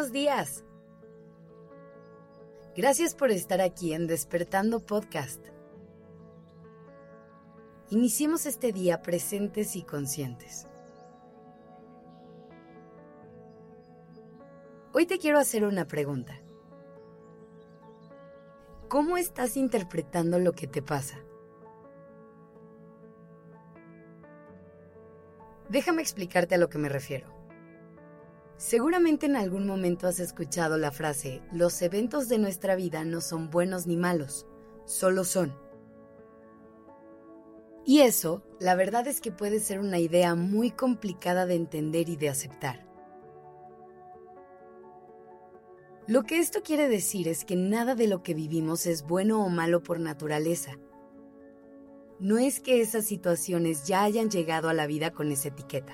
Buenos días. Gracias por estar aquí en Despertando Podcast. Iniciemos este día presentes y conscientes. Hoy te quiero hacer una pregunta. ¿Cómo estás interpretando lo que te pasa? Déjame explicarte a lo que me refiero. Seguramente en algún momento has escuchado la frase, los eventos de nuestra vida no son buenos ni malos, solo son. Y eso, la verdad es que puede ser una idea muy complicada de entender y de aceptar. Lo que esto quiere decir es que nada de lo que vivimos es bueno o malo por naturaleza. No es que esas situaciones ya hayan llegado a la vida con esa etiqueta.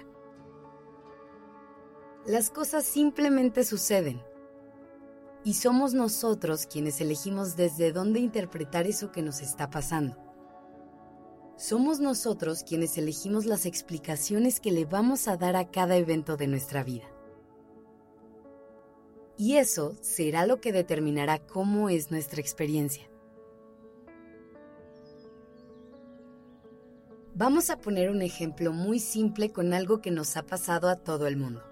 Las cosas simplemente suceden. Y somos nosotros quienes elegimos desde dónde interpretar eso que nos está pasando. Somos nosotros quienes elegimos las explicaciones que le vamos a dar a cada evento de nuestra vida. Y eso será lo que determinará cómo es nuestra experiencia. Vamos a poner un ejemplo muy simple con algo que nos ha pasado a todo el mundo.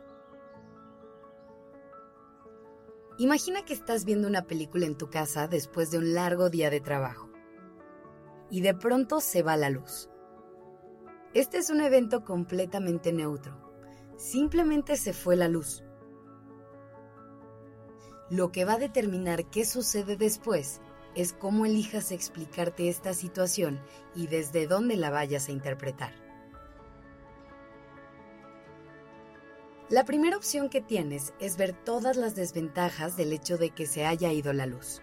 Imagina que estás viendo una película en tu casa después de un largo día de trabajo. Y de pronto se va la luz. Este es un evento completamente neutro. Simplemente se fue la luz. Lo que va a determinar qué sucede después es cómo elijas explicarte esta situación y desde dónde la vayas a interpretar. La primera opción que tienes es ver todas las desventajas del hecho de que se haya ido la luz.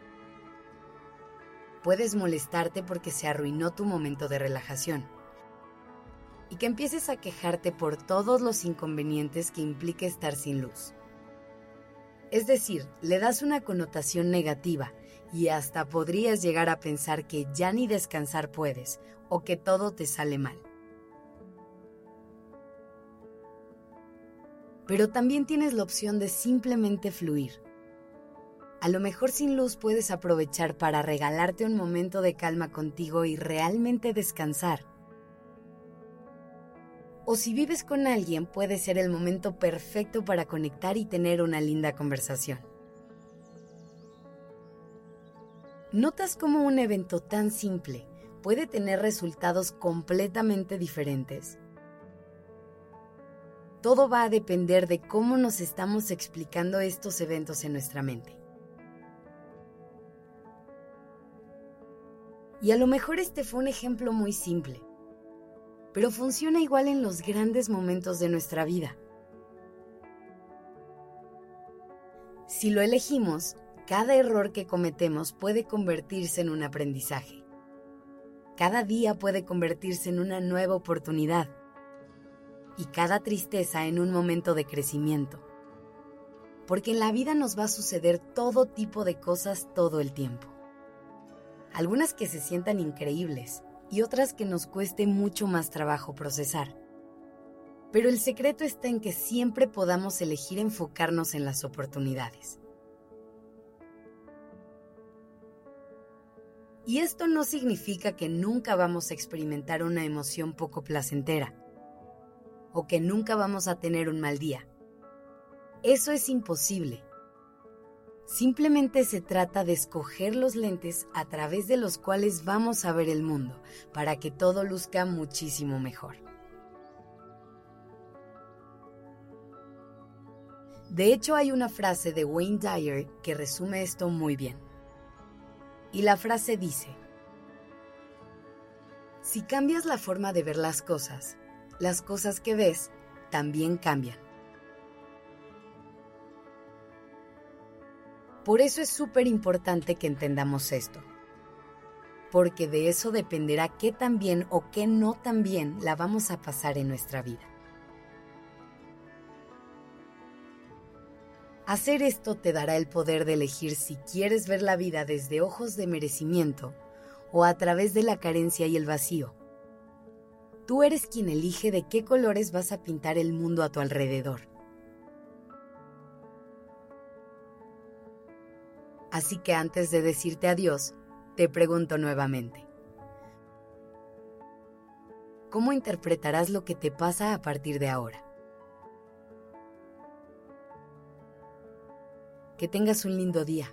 Puedes molestarte porque se arruinó tu momento de relajación y que empieces a quejarte por todos los inconvenientes que implica estar sin luz. Es decir, le das una connotación negativa y hasta podrías llegar a pensar que ya ni descansar puedes o que todo te sale mal. Pero también tienes la opción de simplemente fluir. A lo mejor sin luz puedes aprovechar para regalarte un momento de calma contigo y realmente descansar. O si vives con alguien, puede ser el momento perfecto para conectar y tener una linda conversación. ¿Notas cómo un evento tan simple puede tener resultados completamente diferentes? Todo va a depender de cómo nos estamos explicando estos eventos en nuestra mente. Y a lo mejor este fue un ejemplo muy simple, pero funciona igual en los grandes momentos de nuestra vida. Si lo elegimos, cada error que cometemos puede convertirse en un aprendizaje. Cada día puede convertirse en una nueva oportunidad. Y cada tristeza en un momento de crecimiento. Porque en la vida nos va a suceder todo tipo de cosas todo el tiempo. Algunas que se sientan increíbles y otras que nos cueste mucho más trabajo procesar. Pero el secreto está en que siempre podamos elegir enfocarnos en las oportunidades. Y esto no significa que nunca vamos a experimentar una emoción poco placentera o que nunca vamos a tener un mal día. Eso es imposible. Simplemente se trata de escoger los lentes a través de los cuales vamos a ver el mundo para que todo luzca muchísimo mejor. De hecho, hay una frase de Wayne Dyer que resume esto muy bien. Y la frase dice: si cambias la forma de ver las cosas que ves también cambian. Por eso es súper importante que entendamos esto, porque de eso dependerá qué tan bien o qué no tan bien la vamos a pasar en nuestra vida. Hacer esto te dará el poder de elegir si quieres ver la vida desde ojos de merecimiento o a través de la carencia y el vacío. Tú eres quien elige de qué colores vas a pintar el mundo a tu alrededor. Así que antes de decirte adiós, te pregunto nuevamente. ¿Cómo interpretarás lo que te pasa a partir de ahora? Que tengas un lindo día.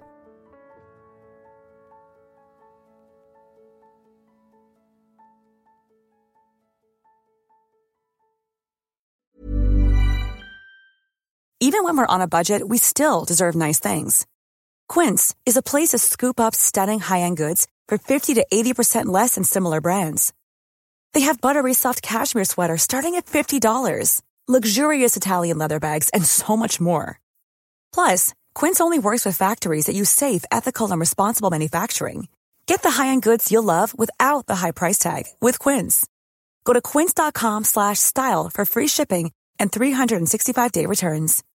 Even when we're on a budget, we still deserve nice things. Quince is a place to scoop up stunning high-end goods for 50 to 80% less than similar brands. They have buttery soft cashmere sweaters starting at $50, luxurious Italian leather bags, and so much more. Plus, Quince only works with factories that use safe, ethical, and responsible manufacturing. Get the high-end goods you'll love without the high price tag with Quince. Go to quince.com/style for free shipping and 365-day returns.